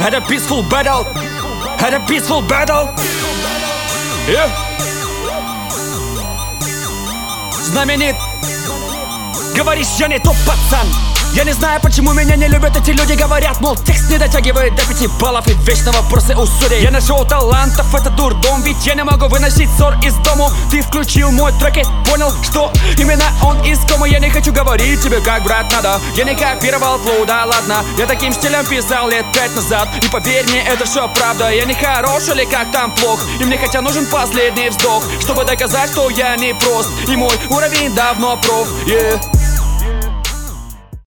Это peaceful battle. Это peaceful battle. Yeah. Знаменит. Говоришь, я не топ пацан. Я не знаю, почему меня не любят эти люди. Говорят, мол, текст не дотягивает до 5 баллов. И вечно вопросы у судей. Я нашел талантов, это дурдом. Ведь я не могу выносить ссор из дому. Ты включил мой трек и понял, что именно он искомый. Я не хочу говорить тебе, как брат надо. Я не копировал флоу, да ладно. Я таким стилем писал лет 5 назад. И поверь мне, это все правда. Я не хорош или как там плох. И мне хотя нужен последний вздох, чтобы доказать, что я не прост. И мой уровень давно проф, yeah.